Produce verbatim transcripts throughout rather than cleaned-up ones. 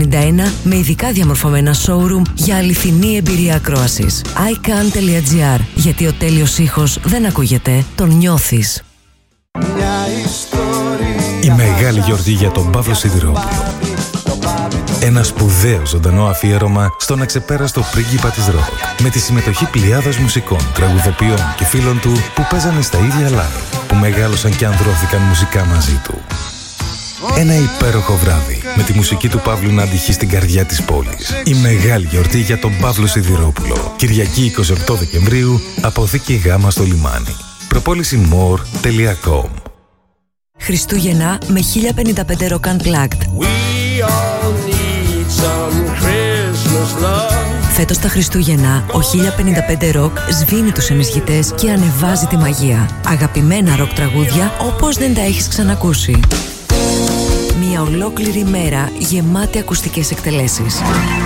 πενήντα ένα με ειδικά διαμορφωμένα showroom για αληθινή εμπειρία ακρόασης. άι καν τελεία τζι άρ. Γιατί ο τέλειος ήχος δεν ακούγεται, τον νιώθεις. Η μεγάλη γιορτή για τον Παύλο Σιδηρόπουλο. Ένα σπουδαίο ζωντανό αφιέρωμα στον αξεπέραστο πρίγκιπα της ροκ. Με τη συμμετοχή πλειάδας μουσικών, τραγουδοποιών και φίλων του που παίζανε στα ίδια live, που μεγάλωσαν και ανδρώθηκαν μουσικά μαζί του. Ένα υπέροχο βράδυ με τη μουσική του Παύλου να αντυχεί στην καρδιά της πόλης. Η μεγάλη γιορτή για τον Παύλο Σιδηρόπουλο. Κυριακή εικοστή ογδόη Δεκεμβρίου, αποθήκη Γ στο λιμάνι. προπόληση more τελεία com. Χριστούγεννα με χίλια πενήντα πέντε Rock Unplugged. Φέτος τα Χριστούγεννα, ο χίλια πενήντα πέντε Rock σβήνει τους εμισγητές και ανεβάζει τη μαγεία. Αγαπημένα ροκ τραγούδια όπως δεν τα έχεις ξανακούσει. Μια ολόκληρη μέρα γεμάτη ακουστικές εκτελέσεις.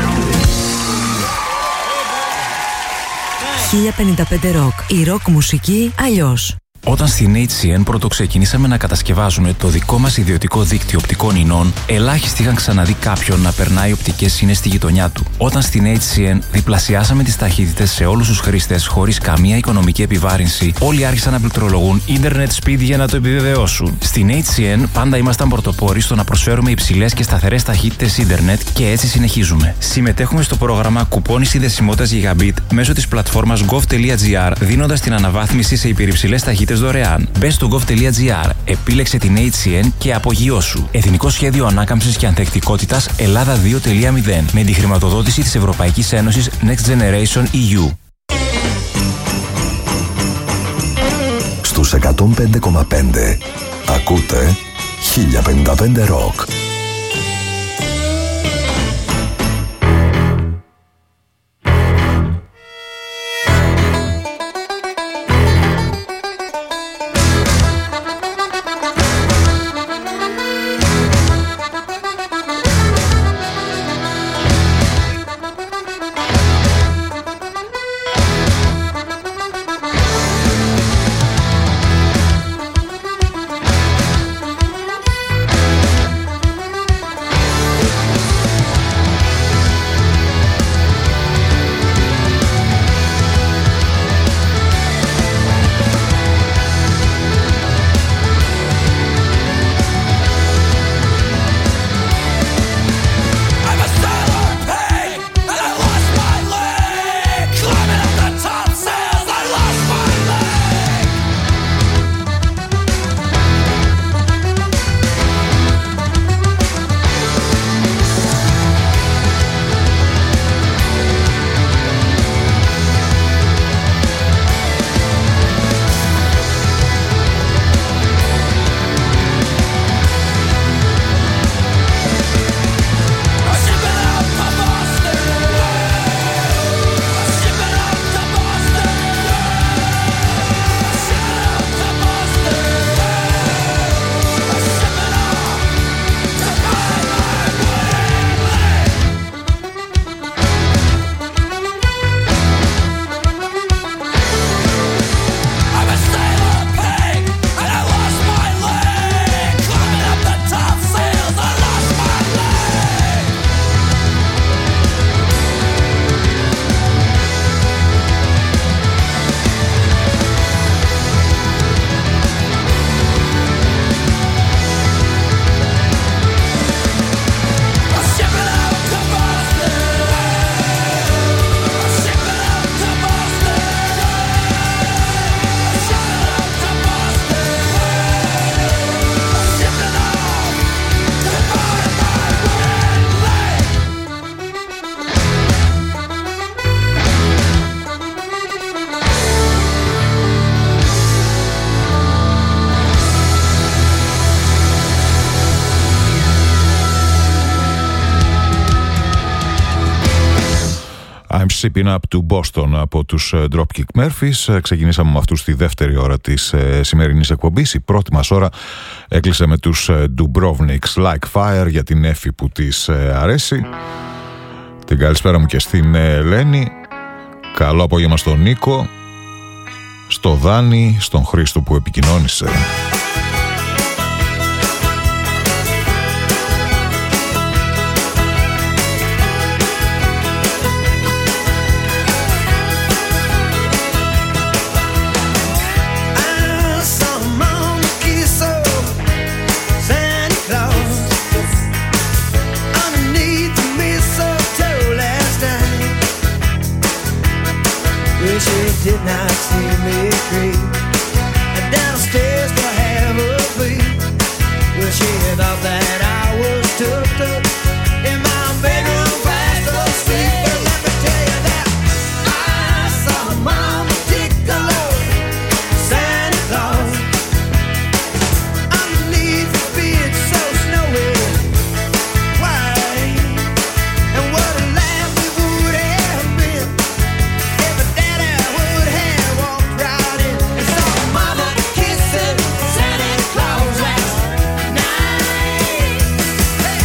χίλια πενήντα πέντε Rock. Η ροκ μουσική αλλιώς. Όταν στην έιτς σι εν πρώτο ξεκινήσαμε να κατασκευάζουμε το δικό μας ιδιωτικό δίκτυο οπτικών ινών, ελάχιστοι είχαν ξαναδεί κάποιον να περνάει οπτικές ίνες στη γειτονιά του. Όταν στην έιτς σι εν διπλασιάσαμε τις ταχύτητες σε όλους τους χρήστες χωρίς καμία οικονομική επιβάρυνση, όλοι άρχισαν να πληκτρολογούν ίντερνετ speed για να το επιβεβαιώσουν. Στην έιτς σι εν πάντα ήμασταν πρωτοπόροι στο να προσφέρουμε υψηλές και σταθερές ταχύτητες ίντερνετ και έτσι συνεχίζουμε. Συμμετέχουμε στο πρόγραμμα κουπόνι συνδεσιμότητας Gigabit μέσω της πλατφόρμας gov τελεία τζι άρ, δίνοντας την αναβάθμιση σε υπερυψηλές ταχύτητες δωρεάν. Μπες στο gov τελεία τζι άρ, επίλεξε την έιτς σι εν και απογειώσου. Εθνικό Σχέδιο Ανάκαμψης και Ανθεκτικότητας Ελλάδα δύο τελεία μηδέν με τη χρηματοδότηση της Ευρωπαϊκής Ένωσης Next Generation ι γιου. Στους εκατόν πέντε κόμμα πέντε ακούτε χίλια πενήντα πέντε Rock. I'm Shipping Up to Boston από τους Dropkick Murphys. Ξεκινήσαμε με αυτούς τη δεύτερη ώρα της ε, σημερινής εκπομπής. Η πρώτη μας ώρα έκλεισε με τους ε, Dubrovniks Like Fire για την Έφη που της ε, αρέσει. Την καλησπέρα μου και στην ε, Ελένη. Καλό απόγευμα στον Νίκο, στο Δάνη, στον Χρήστο που επικοινώνησε. did not see me creep downstairs to have a beat. Well, she thought that I was tucked up in my bedroom fast asleep. But let me tell you that I saw Mama take a look, Santa Claus, underneath the bed so snowy white. And what a laugh it would have been if a daddy would have walked right in and saw Mama kissing Santa Claus last night. Hey.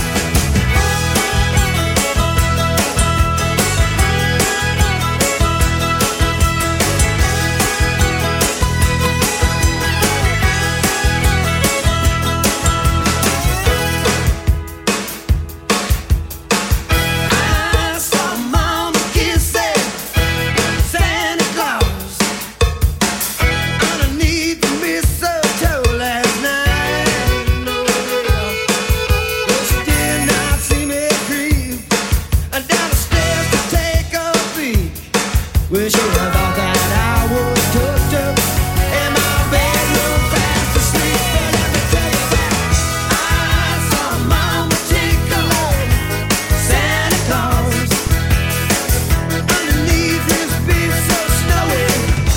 I saw Mama kissing Santa Claus underneath the mistletoe last night. No, yeah. Well, she did not see me creep down the stairs to take a peek. Well, she thought that I was tucked up in my bedroom fast asleep. But let me tell you that I saw Mama take a look, Santa Claus, underneath his bed so snowy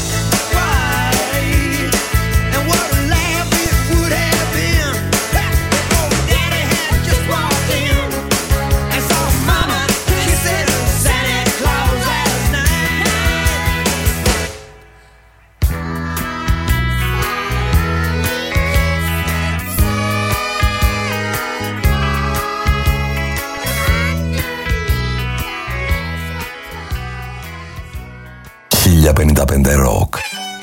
white. And what a laugh it would have been if old Daddy had just walked in and saw Mama kissing Santa Claus last night. χίλια πενήντα πέντε Rock.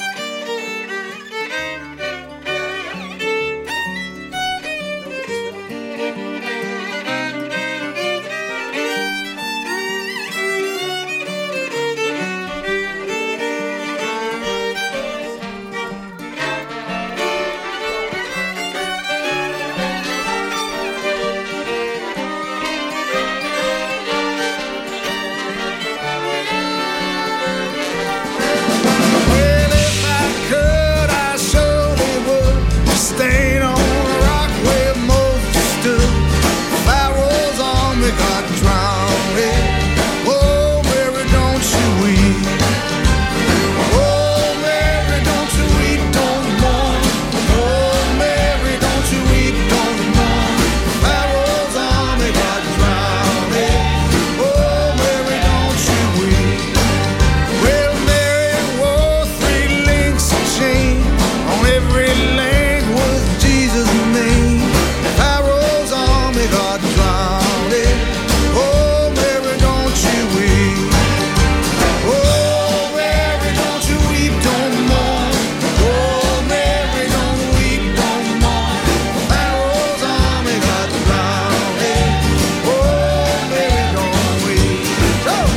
Well, if I could, I surely would stand on a rock where Moses stood. Pharaoh's army got drowned. Oh, Mary, don't you weep. Oh, Mary, don't you weep, don't mourn. Oh, Mary, don't you weep, don't mourn. Pharaoh's army got drowned. Oh, Mary, don't you weep. Well, Mary wore three links of chain. On every link was Jesus' name. Pharaoh's army got drowned. Oh, Mary, don't you weep. Oh, Mary, don't you weep, don't mourn. Oh, Mary, don't weep, don't mourn. Pharaoh's army got drowned. Oh, Mary, don't weep. Oh!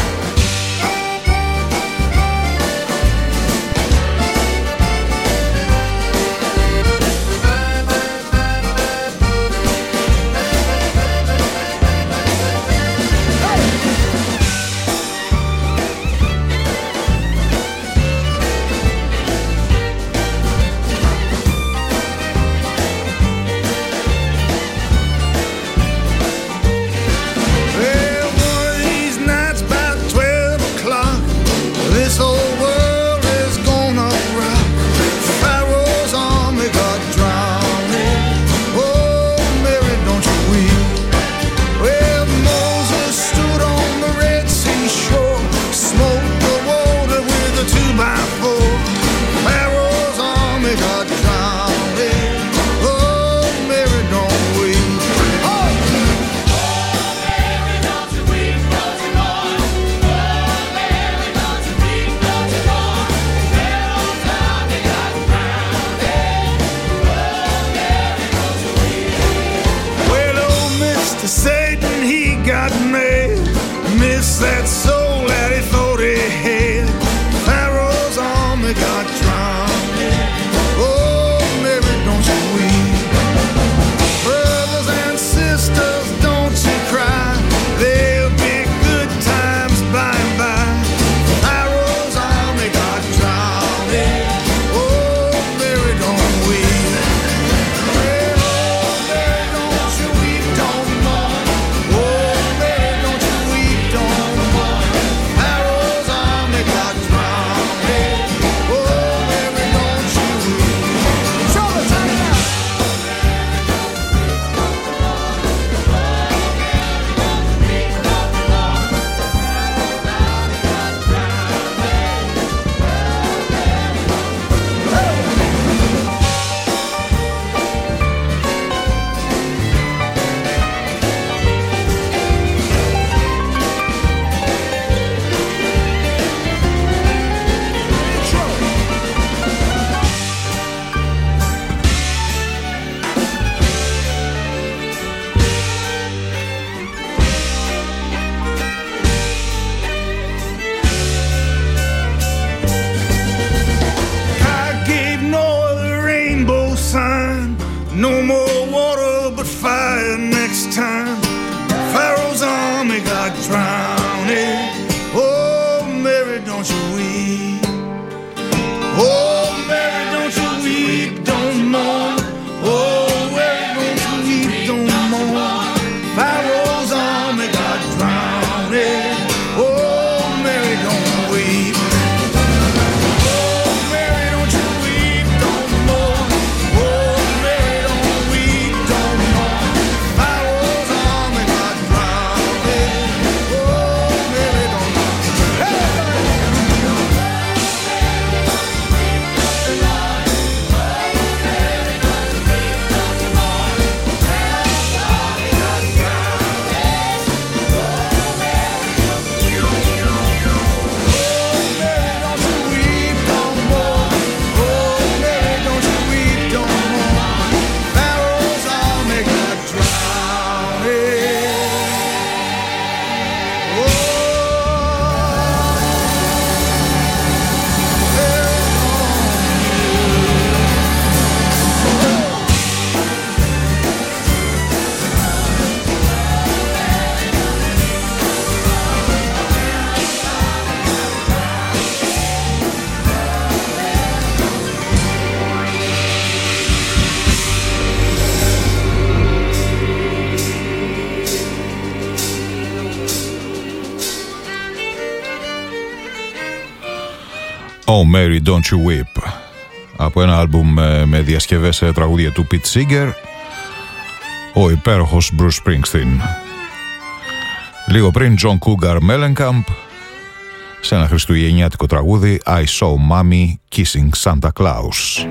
Well, one of these nights about twelve o'clock, this whole world is gonna rock. Pharaoh's army got drowned. Oh, Mary, don't you weep. Well, Moses stood on the Red Sea shore, smote the water with a two by four. Pharaoh's army got drowned. Oh, Mary, don't weep. Oh! Well, old Mister Satan, he got mad. Missed that soul that he thought he had. Pharaoh's army got drowned. Oh, Mary, don't you weep. Brothers and sisters, don't you cry. There'll be good times by and by. Pharaoh's army got Oh Mary Don't You Weep, από ένα άλμπουμ με διασκευές σε τραγούδια του Pete Seeger, ο υπέροχος Bruce Springsteen. Λίγο πριν John Cougar Mellencamp σε ένα χριστουγεννιάτικο τραγούδι I Saw Mommy Kissing Santa Claus.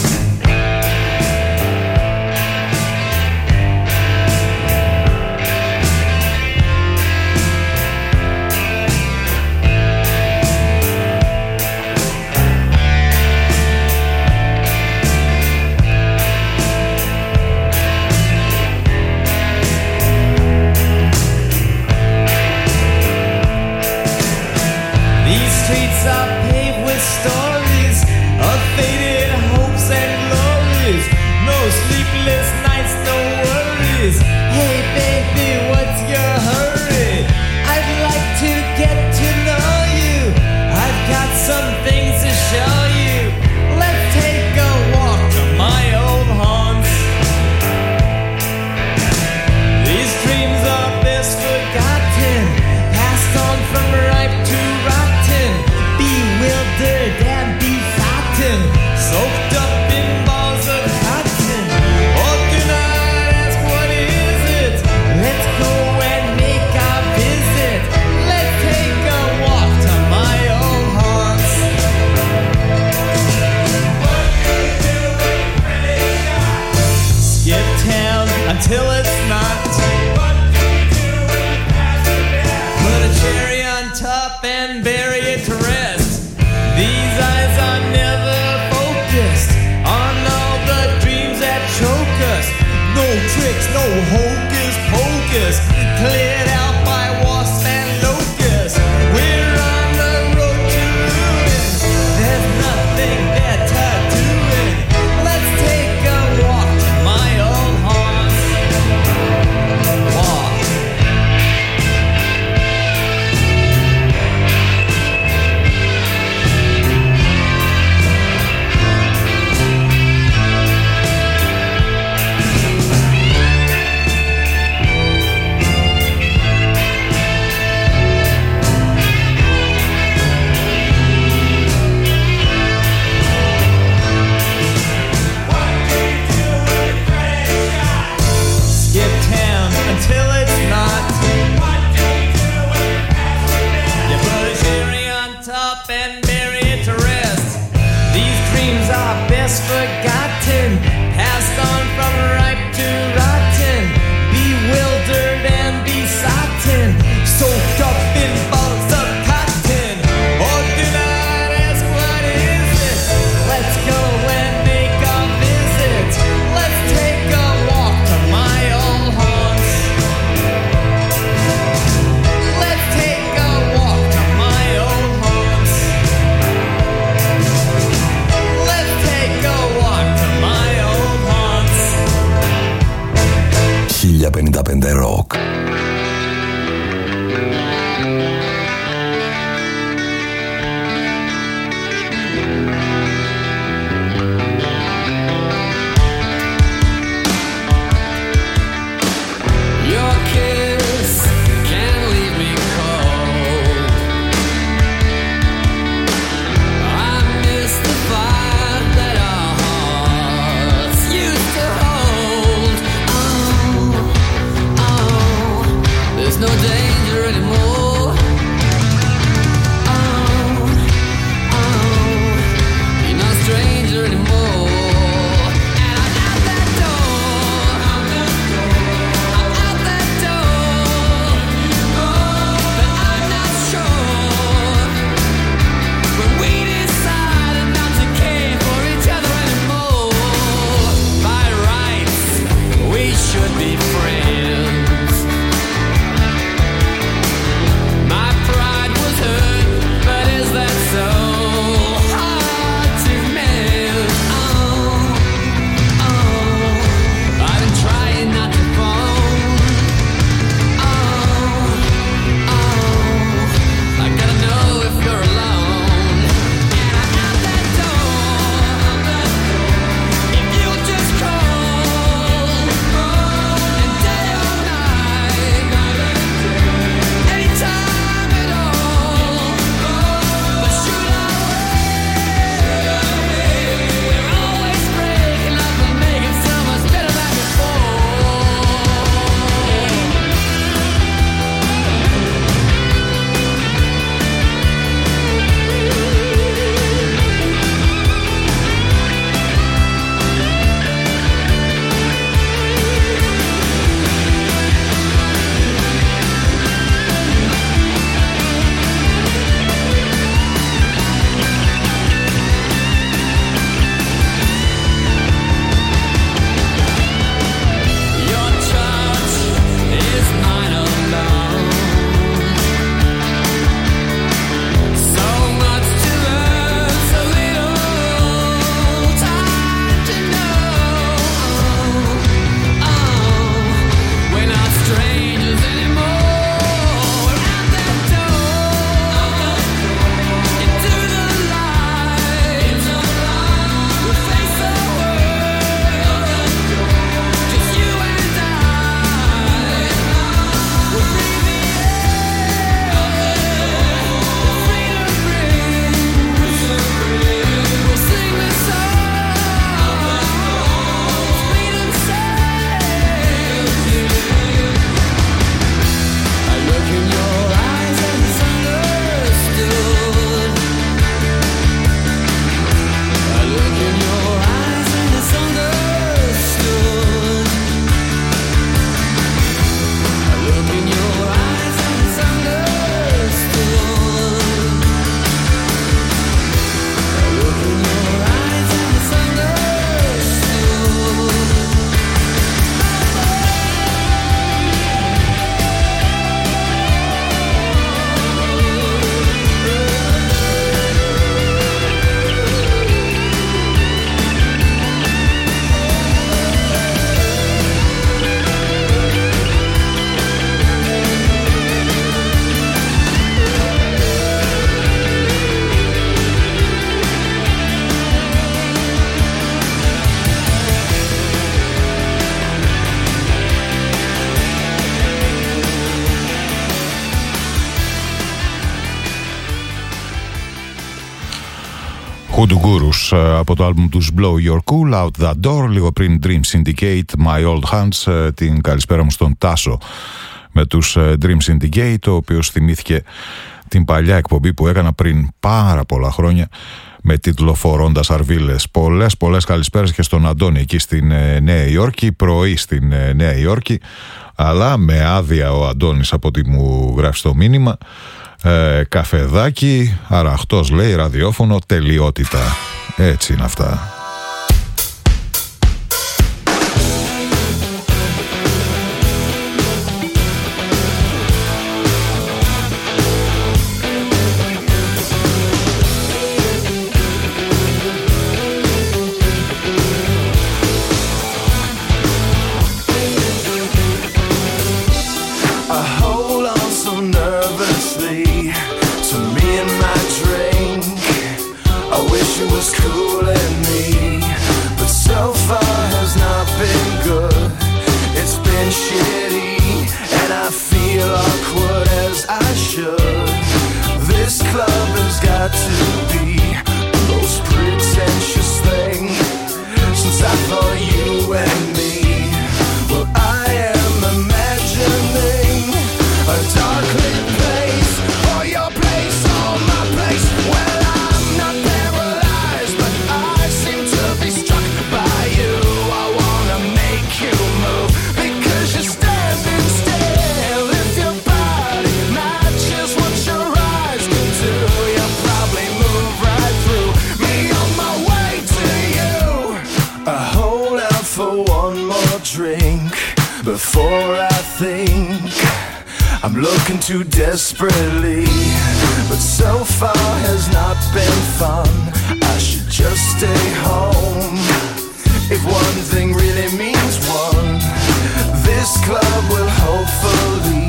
χίλια πενήντα πέντε Rock. Hoodoo Gurus από το άλμπουμ τους Blow Your Cool, Out That Door. Λίγο πριν Dream Syndicate, My Old Hands. Την καλησπέρα μου στον Τάσο με τους Dream Syndicate, ο οποίος θυμήθηκε την παλιά εκπομπή που έκανα πριν πάρα πολλά χρόνια με τίτλο Φορώντας Αρβίλες. Πολλές πολλές καλησπέρες και στον Αντώνη εκεί στην ε, Νέα Υόρκη, πρωί στην ε, Νέα Υόρκη, αλλά με άδεια ο Αντώνης από ό,τι μου γράφει στο μήνυμα. ε, Καφεδάκι, αραχτός λέει, ραδιόφωνο, τελειότητα. Έτσι είναι αυτά. Too desperately, but so far has not been fun. I should just stay home. If one thing really means one, this club will hopefully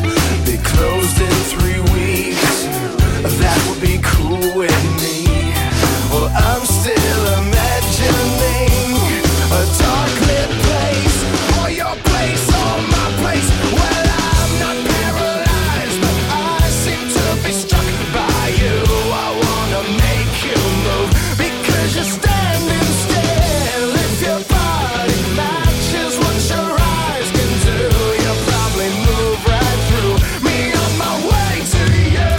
be closed in three weeks. That would be cool with me. Well, I'm still imagining a dark lit place, or your place, or my place. Well, I'm not paralyzed, but I seem to be struck by you. I wanna make you move because you're standing still. If your body matches what your eyes can do, you'll probably move right through me on my way to you.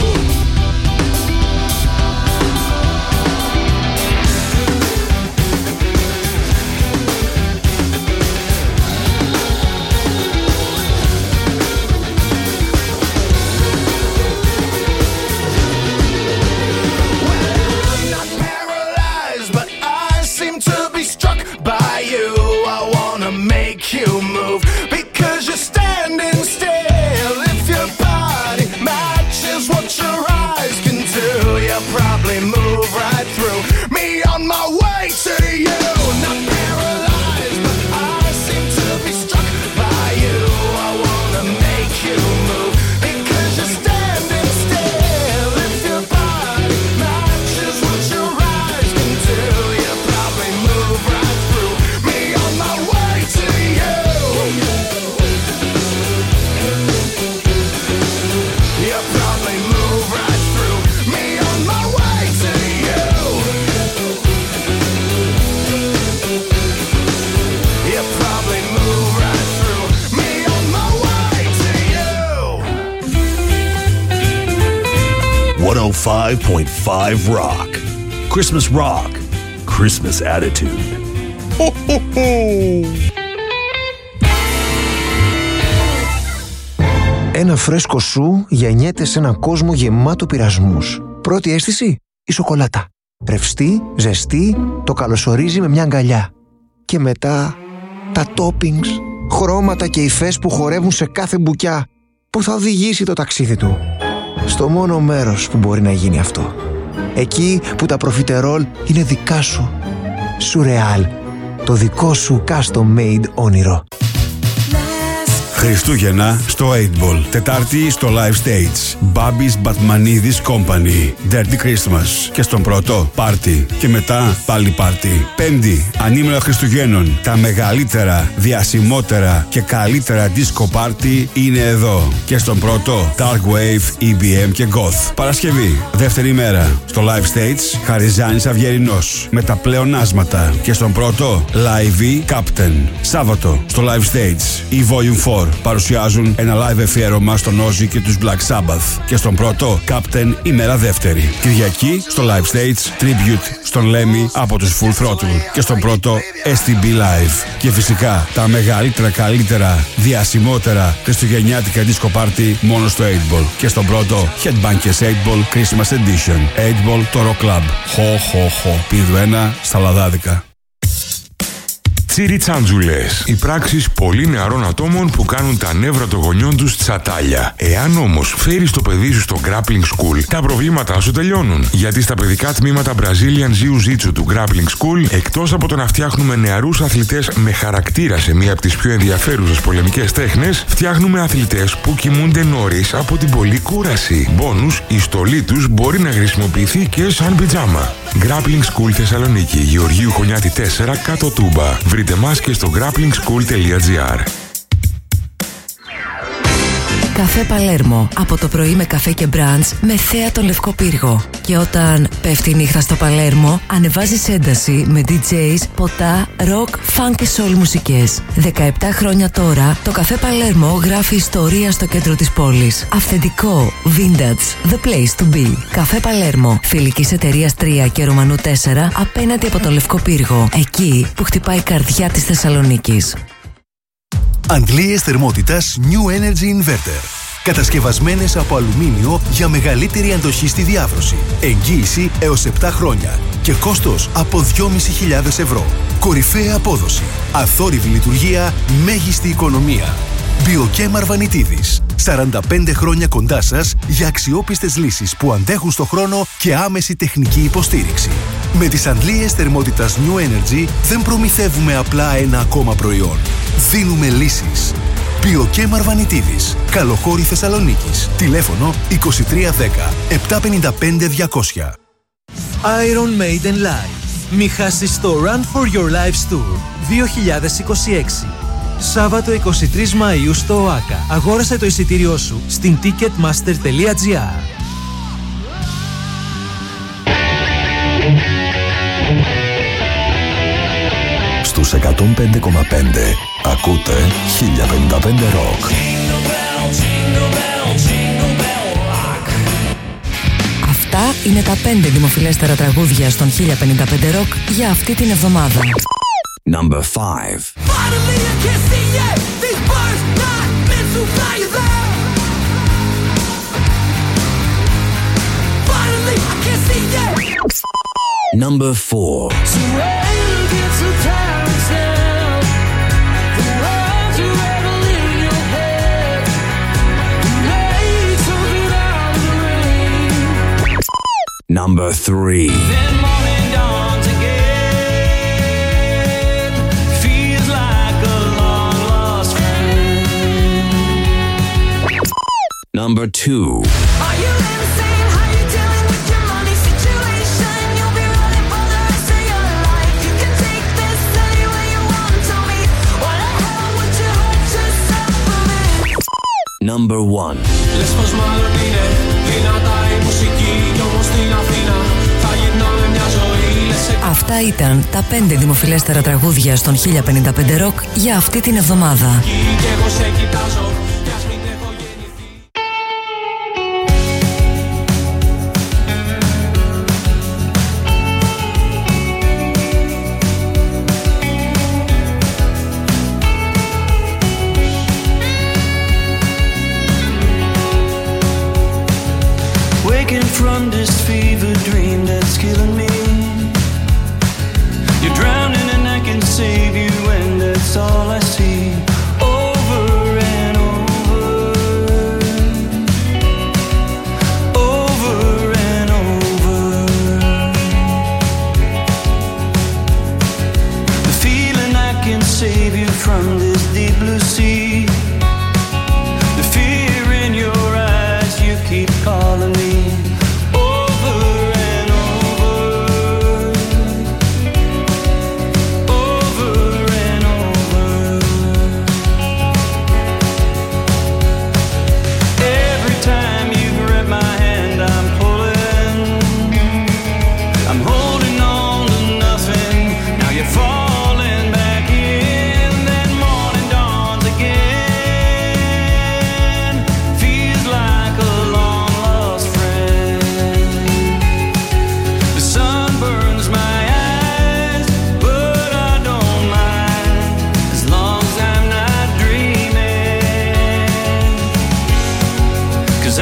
You move because you're standing still. If your body matches what your eyes can do, you'll probably move right through me on my way to you. Not paralyzed, but I seem to be struck by you. I wanna make you move because you're standing still. If your body matches what your eyes can do, you'll probably move right through me on my way to you. one oh five point five Rock. Christmas Rock. Christmas attitude. Ho, ho, ho. Ένα φρέσκο σου γεννιέται σε έναν κόσμο γεμάτο πειρασμούς. Πρώτη αίσθηση, η σοκολάτα. Ρευστή, ζεστή, το καλωσορίζει με μια αγκαλιά. Και μετά, τα toppings, χρώματα και υφές που χορεύουν σε κάθε μπουκιά, που θα οδηγήσει το ταξίδι του. Στο μόνο μέρος που μπορεί να γίνει αυτό. Εκεί που τα προφιτερόλ είναι δικά σου. Σουρεάλ, το δικό σου custom made όνειρο. Χριστούγεννα στο eight ball. Τετάρτη στο live stage. Bobby's Batmanidis Company. Dirty Christmas. Και στον πρώτο πάρτι. Και μετά πάλι πάρτι. Πέμπτη, ανήμερα Χριστουγέννων. Τα μεγαλύτερα, διασημότερα και καλύτερα disco party είναι εδώ. Και στον πρώτο Dark Wave, ι μπι εμ και Goth. Παρασκευή, δεύτερη μέρα. Στο live stage Χαριζάνης Αυγερινός. Με τα πλεονάσματα. Και στον πρώτο Live Captain. Σάββατο στο live stage η Volume φορ παρουσιάζουν ένα live αφιέρωμα στον Ozzy και τους Black Sabbath. Και στον πρώτο Captain ημέρα δεύτερη. Κυριακή στο live stage Tribute στον Lemmy από τους Full Throttle. Και στον πρώτο ες τι μπι Live. Και φυσικά τα μεγαλύτερα, καλύτερα, διασημότερα χριστουγεννιάτικα disco party μόνο στο eight ball. Και στον πρώτο Headbangers eight ball Christmas Edition. eight ball το Rock Club. Χω χω χω. Πήδου ένα στα λαδάδικα. Τσιριτσάντζουλες. Οι πράξεις πολύ νεαρών ατόμων που κάνουν τα νεύρα των γονιών τους τσατάλια. Εάν όμως φέρεις το παιδί σου στο Grappling School, τα προβλήματά σου τελειώνουν. Γιατί στα παιδικά τμήματα Brazilian Jiu-Jitsu του Grappling School, εκτός από το να φτιάχνουμε νεαρούς αθλητές με χαρακτήρα σε μία από τις πιο ενδιαφέρουσες πολεμικές τέχνες, φτιάχνουμε αθλητές που κοιμούνται νωρίς από την πολλή κούραση. Μπόνους, η στολή τους μπορεί να χρησιμοποιηθεί και σαν πιτζάμα. Grappling School Θεσσαλονίκη, Γεωργίου Χωνιάτη τέσσερα, κάτω Τούμπα. Βρείτε μας και στο grappling school τελεία τζι άρ. Καφέ Παλέρμο. Από το πρωί με καφέ και μπραντς με θέα τον Λευκό Πύργο. Και όταν πέφτει η νύχτα στο Παλέρμο, ανεβάζεις ένταση με ντι τζέις, ποτά, ροκ, φαν και σόλ μουσικές. δεκαεπτά χρόνια τώρα, το Καφέ Παλέρμο γράφει ιστορία στο κέντρο της πόλης. Αυθεντικό, vintage, the place to be. Καφέ Παλέρμο, φιλικής εταιρείας τρία και Ρωμανού τέσσερα, απέναντι από τον Λευκό Πύργο. Εκεί που χτυπάει η καρδιά της Θεσσαλονίκης. Αντλίες θερμότητας New Energy Inverter. Κατασκευασμένες από αλουμίνιο για μεγαλύτερη αντοχή στη διάβρωση. Εγγύηση έως επτά χρόνια και κόστος από δυόμισι χιλιάδες ευρώ. Κορυφαία απόδοση, αθόρυβη λειτουργία, μέγιστη οικονομία. Biochem Αρβανιτίδης. σαράντα πέντε χρόνια κοντά σας για αξιόπιστες λύσεις που αντέχουν στο χρόνο και άμεση τεχνική υποστήριξη. Με τις αντλίες θερμότητας New Energy δεν προμηθεύουμε απλά ένα ακόμα προϊόν. Δίνουμε λύσεις. Biochem Αρβανιτίδης. Καλοχώρη Θεσσαλονίκης. Τηλέφωνο είκοσι τρία δέκα επτακόσια πενήντα πέντε διακόσια. Iron Maiden Live. Μη χάσεις το Run for Your Lives Tour δύο χιλιάδες είκοσι έξι. Σάββατο εικοστή τρίτη Μαΐου στο ΟΑΚΑ. Αγόρασε το εισιτήριό σου στην ticketmaster τελεία τζι άρ. Στους εκατόν πέντε κόμμα πέντε ακούτε χίλια πενήντα πέντε Rock. Αυτά είναι τα πέντε δημοφιλέστερα τραγούδια στον χίλια πενήντα πέντε Rock για αυτή την εβδομάδα. Number five. Finally I can see it. These birds not meant to fly there. Finally I can see it. Number four. So when gets the time to tell the words you ever in your head. Late something out of the rain. Number three. Then morning dawns again. Number two. Are you insane? How you dealing with your money situation? You'll be running for the rest of your life. You can take this anywhere you want. Tell me, why the hell would you hurt yourself for me? Number one. Λες μάλλον είναι δυνατά η μουσική κι όμως στην Αθήνα θα γυρνάμε μια ζωή. Αυτά ήταν τα πέντε δημοφιλέστερα τραγούδια στον χίλια πενήντα πέντε Rock για αυτή την εβδομάδα. Κι εγώ σε κοιτάζω. From this fever dream that's killing me. You're drowning and I can save you, and that's all I see. Over and over, over and over. The feeling I can save you from this deep blue sea.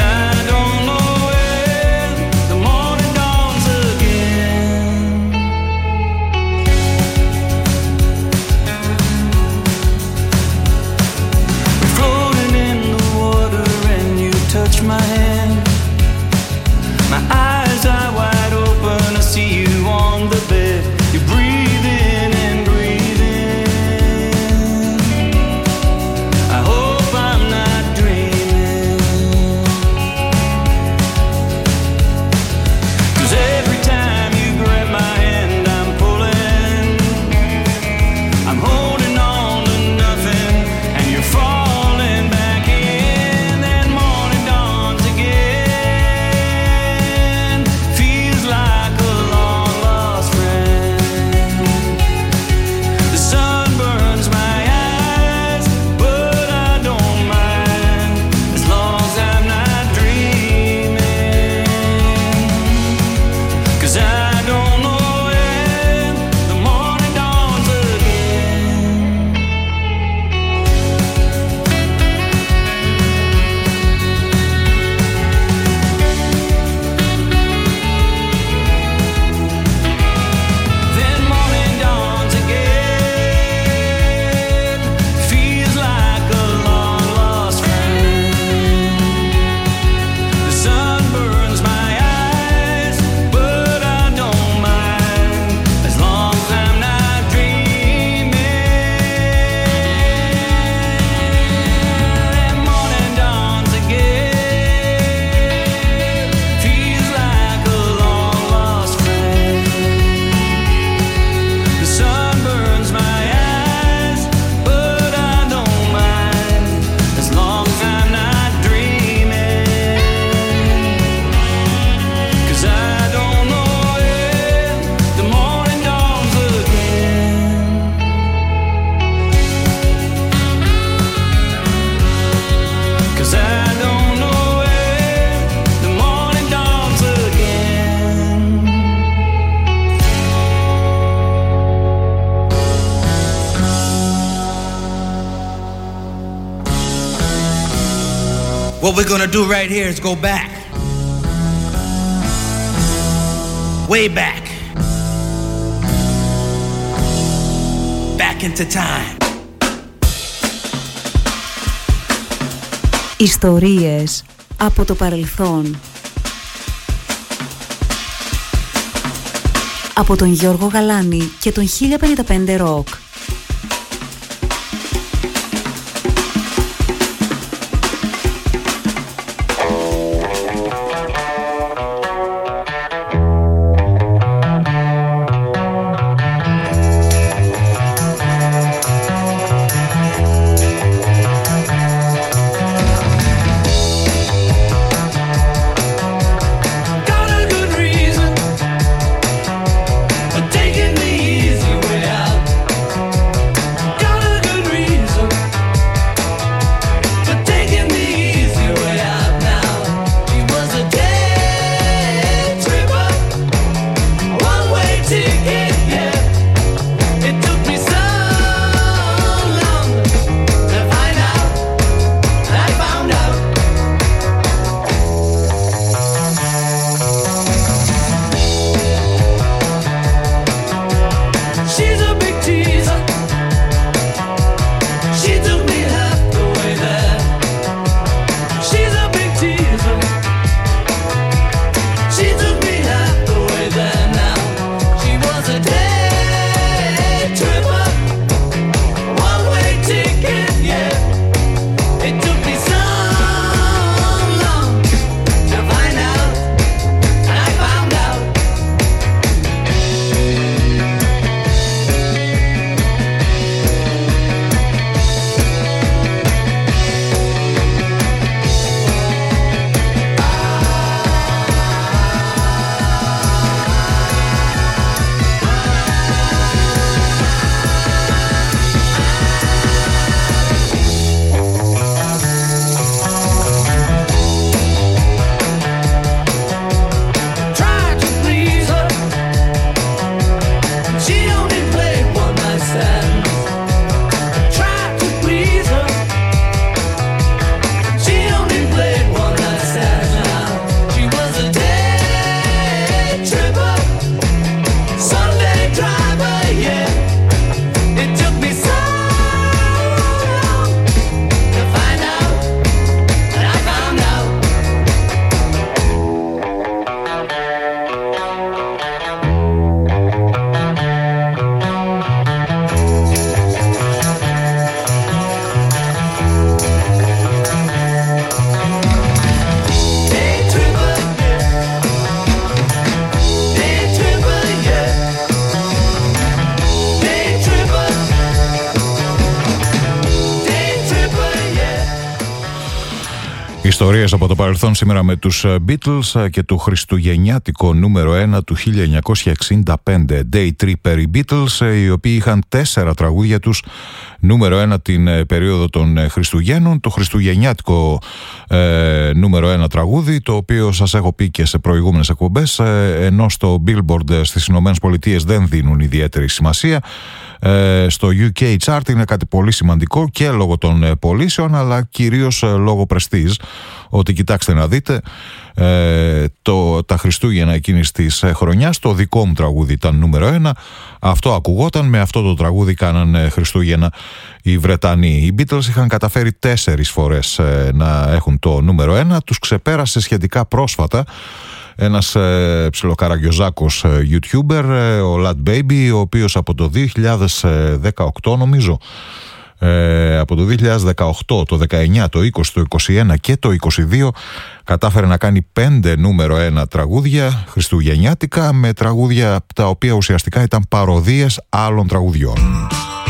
What we're gonna do right here is go back. Way back. Back into time. Ιστορίες από το παρελθόν. Από τον Γιώργο Γαλάνη και τον χίλια πενήντα πέντε Rock. Taking the easy way out. Ιστορίες από το παρελθόν σήμερα με τους Beatles και το χριστουγεννιάτικο νούμερο ένα του χίλια εννιακόσια εξήντα πέντε, Day Tripper, οι Beatles, οι οποίοι είχαν τέσσερα τραγούδια τους νούμερο ένα την περίοδο των Χριστουγέννων. Το χριστουγεννιάτικο ε, νούμερο ένα τραγούδι, το οποίο σας έχω πει και σε προηγούμενες εκπομπές, ε, ενώ στο Billboard στις Ηνωμένες Πολιτείες δεν δίνουν ιδιαίτερη σημασία, ε, στο γιου κέι chart είναι κάτι πολύ σημαντικό και λόγω των πωλήσεων, αλλά κυρίως λόγω prestige. Ότι κοιτάξτε να δείτε, ε, το, τα Χριστούγεννα εκείνης της χρονιάς το δικό μου τραγούδι ήταν νούμερο ένα. Αυτό ακουγόταν, με αυτό το τραγούδι κάναν Χριστούγεννα οι Βρετανοί. Οι Beatles είχαν καταφέρει τέσσερις φορές ε, να έχουν το νούμερο ένα. Τους ξεπέρασε σχετικά πρόσφατα ένας ε, ψιλοκαραγκιόζάκος ε, YouTuber, ε, ο Lad Baby, ο οποίος από το δύο χιλιάδες δεκαοκτώ νομίζω, Ε, από το δύο χιλιάδες δεκαοκτώ, το δεκαεννιά, το είκοσι, το είκοσι ένα και το είκοσι δύο κατάφερε να κάνει πέντε νούμερο ένα τραγούδια χριστουγεννιάτικα, με τραγούδια τα οποία ουσιαστικά ήταν παροδίες άλλων τραγουδιών.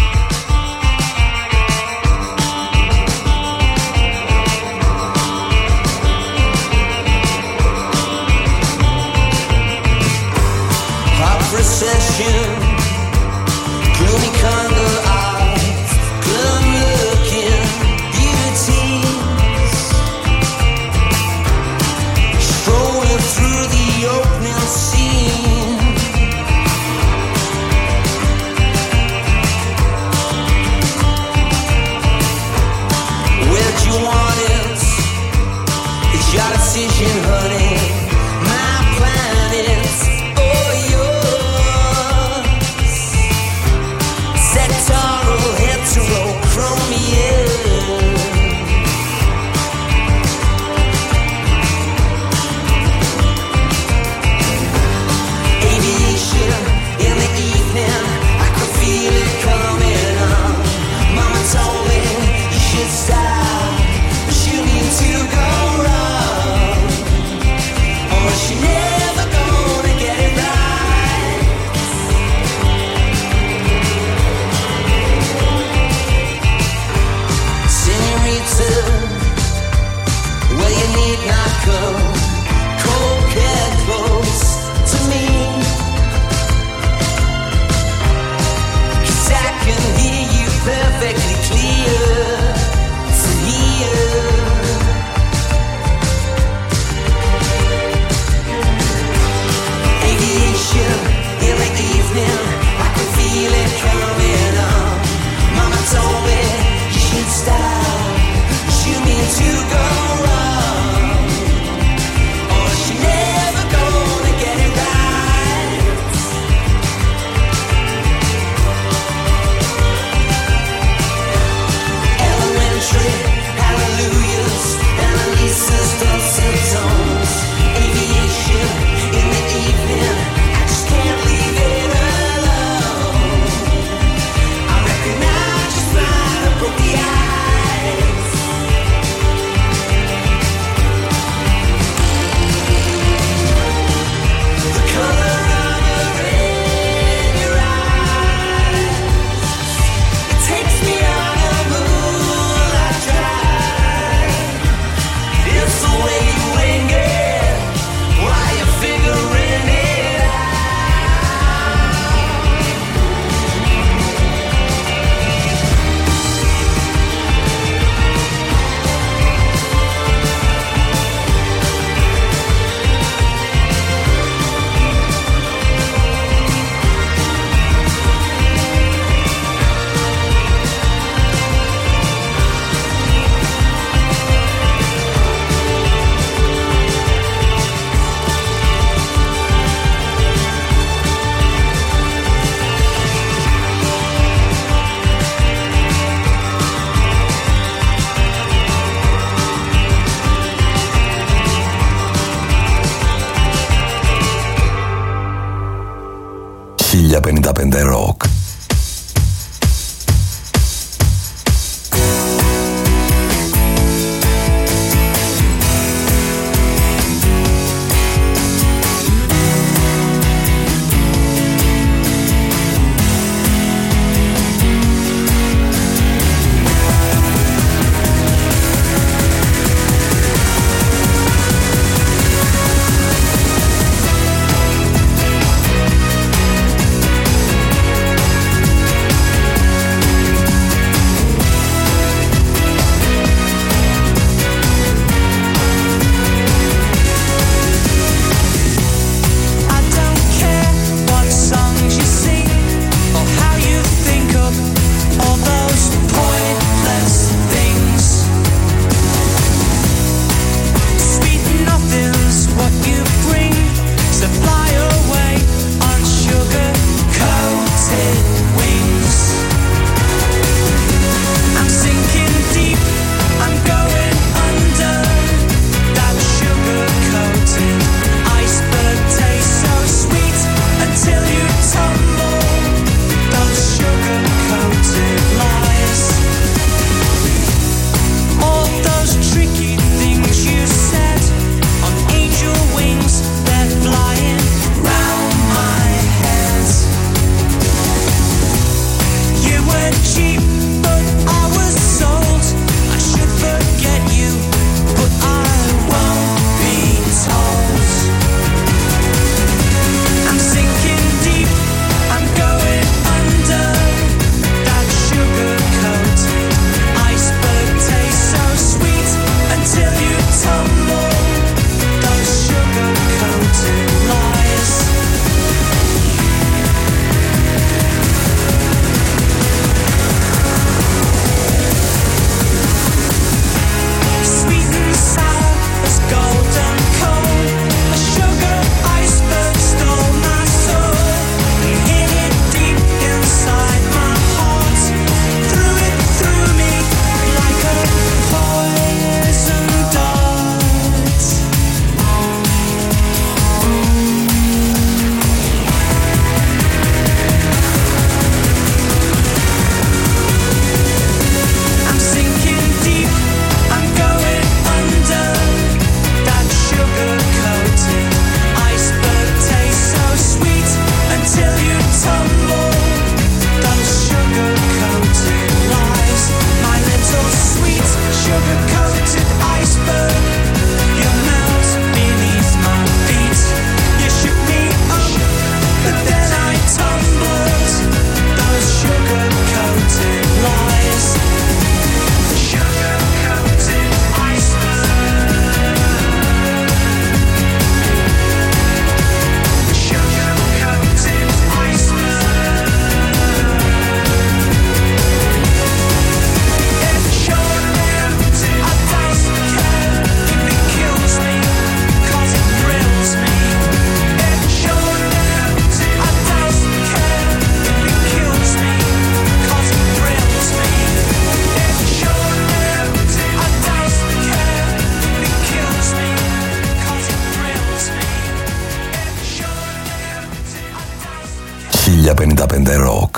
χίλια πενήντα πέντε Rock. χίλια πενήντα πέντε Rock.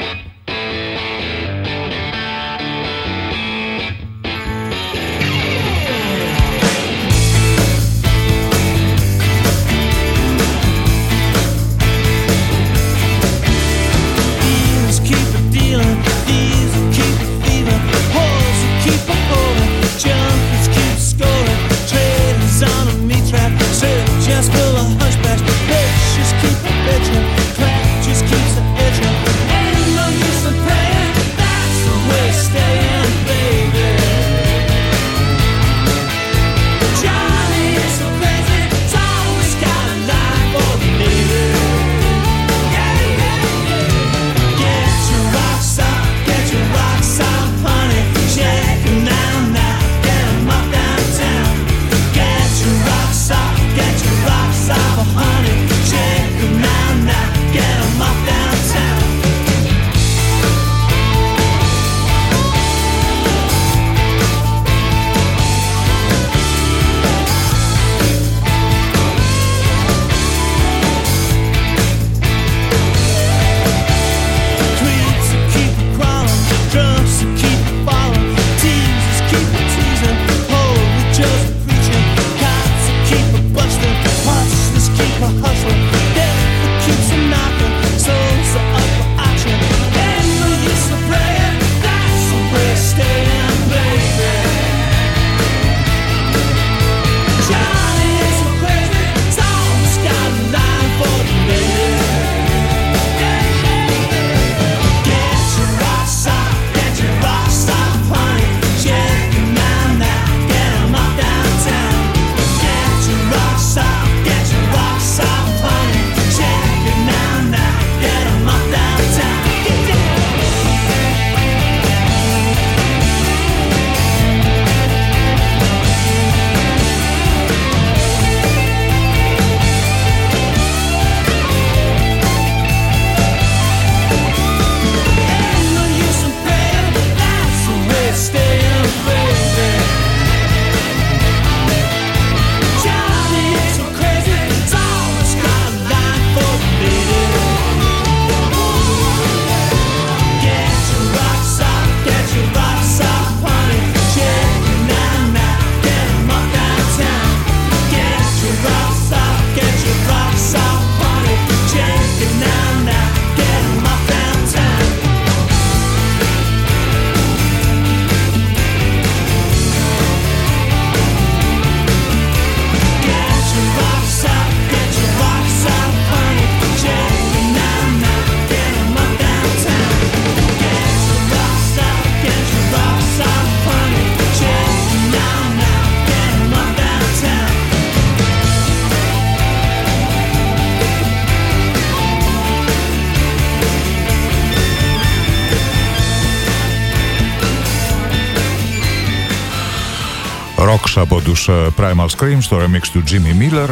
Rocks από τους Primal Scream στο remix του Jimmy Miller.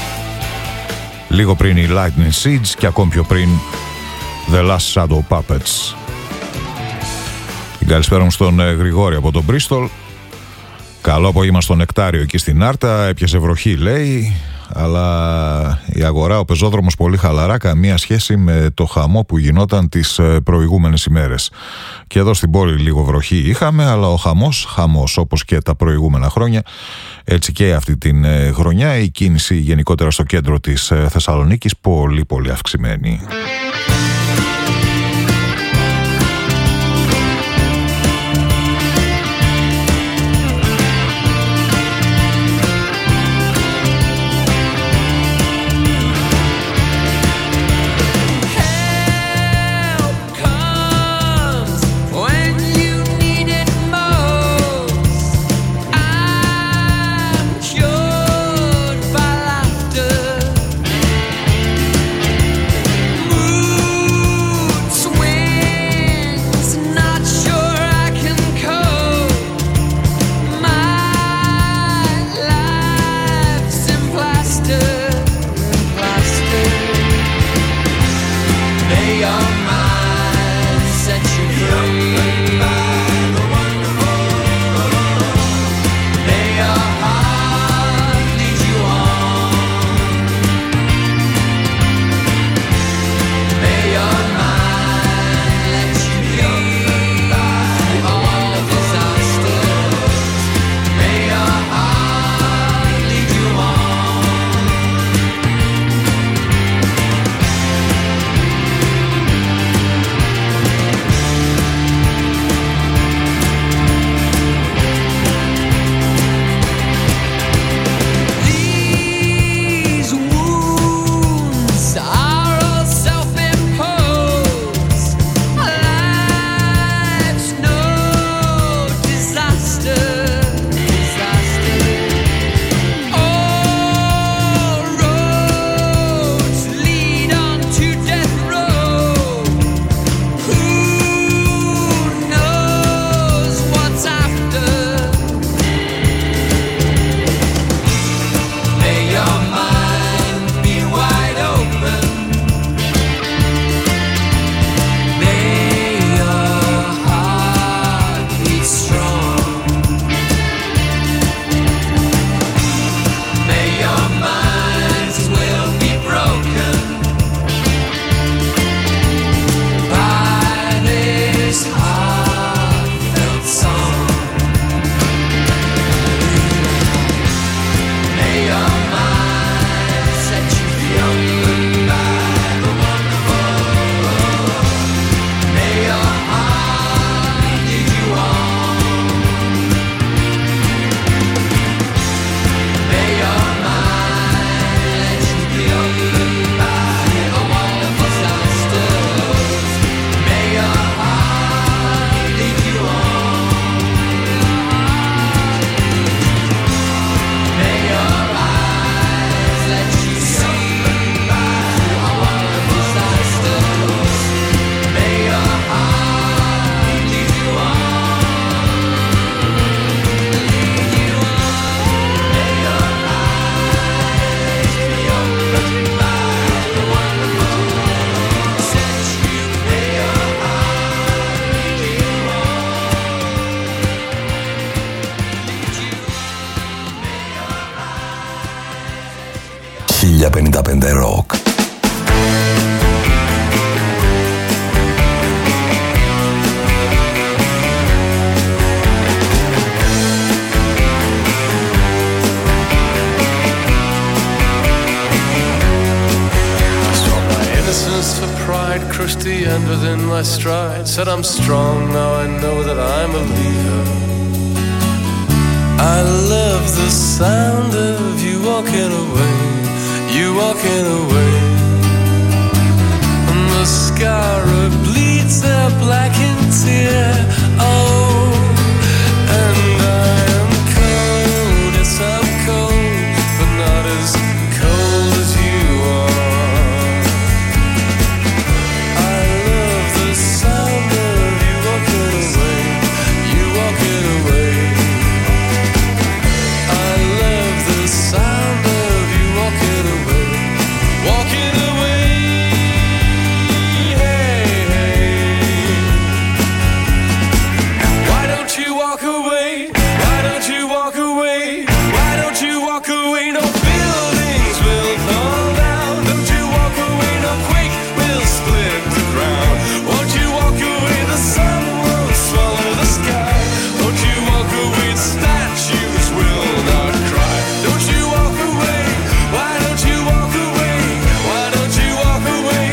Λίγο πριν οι Lightning Seeds και ακόμη πιο πριν The Last Shadow Puppets. Την καλησπέρα μου στον Γρηγόρη από τον Bristol. Καλό απόγευμα στο Νεκτάριο εκεί στην Άρτα. Έπιασε βροχή λέει, αλλά η αγορά, ο πεζόδρομος πολύ χαλαρά, καμία σχέση με το χαμό που γινόταν τις προηγούμενες ημέρες. Και εδώ στην πόλη λίγο βροχή είχαμε, αλλά ο χαμός, χαμός όπως και τα προηγούμενα χρόνια. Έτσι και αυτή την χρονιά η κίνηση γενικότερα στο κέντρο της Θεσσαλονίκης πολύ πολύ αυξημένη. Move χίλια πενήντα πέντε Rock. For pride, crushed the end within my stride. Said I'm strong, now I know that I'm a leader. I love the sound of you walking away, you walking away. And the scar bleeds a blackened tear. Oh,